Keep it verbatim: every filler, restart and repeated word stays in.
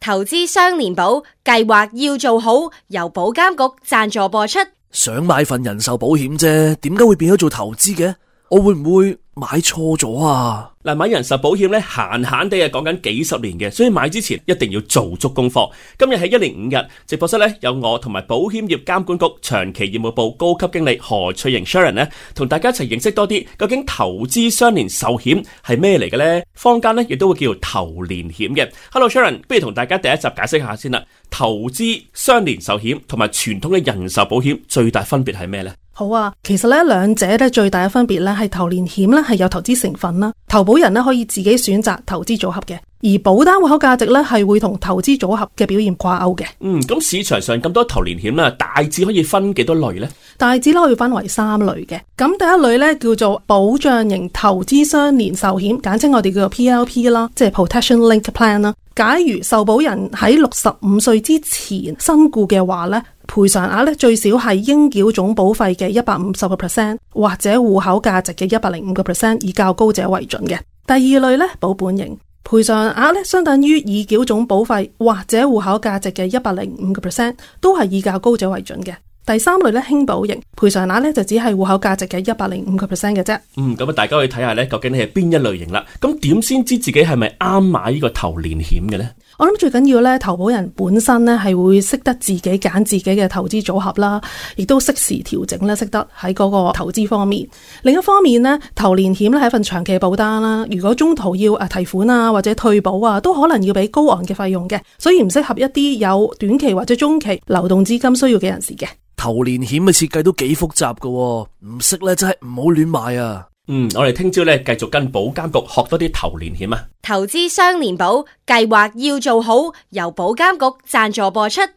投資雙年保計劃要做好，由保監局贊助播出。 想買份人壽保險啫，點解會變咗做投資嘅？我會唔會買錯咗啊？ 嗱，買人壽保險咧，閒閒地啊講緊幾十年嘅，所以買之前一定要做足功課。今日係一連五日，直播室咧有我同埋保險業監管局長期業務部高級經理何翠瑩 Sharon 咧，同大家一齊認識多啲，究竟投資雙年壽險係咩嚟嘅呢？坊間咧亦都會叫做投年險嘅。Hello Sharon， 不如同大家第一集解釋下先啦。投資雙年壽險同埋傳統嘅人壽保險最大分別係咩呢？ 好啊，其實咧兩者咧最大嘅分別咧係投年險咧係有投資成分啦，投保人咧可以自己選擇投資組合嘅，而保單戶口價值咧係會同投資組合嘅表現掛鈎嘅。 嗯，咁市場上咁多投年險啦，大致可以分幾多類呢？ 大致咧可以分為三類嘅。咁第一類咧叫做保障型投資雙年壽險，簡稱我哋叫做 P L P 啦，即係 Protection Linked Plan 啦。假如受保人喺六十五歲之前身故嘅話咧，賠償額咧最少係應繳總保費嘅一百五十個 percent， 或者戶口價值嘅一百零五個 percent， 以較高者為準嘅。第二類咧保本型，賠償額咧相等於已繳總保費或者戶口價值嘅一百零五個 percent， 都係以較高者為準嘅。第三類咧輕保型，賠償額咧就只係戶口價值嘅一百零五個 percent 嘅啫。 嗯，咁啊，大家可以睇下咧，究竟你係邊一類型啦。咁點先知自己係咪啱買呢個投年險嘅呢？ 我諗最緊要咧，投保人本身咧係會識得自己揀自己嘅投資組合啦，亦都適時調整咧，識得喺嗰個投資方面。另一方面咧，投年險咧係一份長期保單啦，如果中途要誒提款啊或者退保啊，都可能要俾高昂嘅費用嘅，所以唔適合一啲有短期或者中期流動資金需要嘅人士嘅。 投年險嘅設計都幾複雜㗎，唔識咧真係唔好亂買啊！ 嗯，我哋聽朝咧繼續跟保監局學多啲投年險啊！ 投資雙年保計劃要做好，由保監局贊助播出。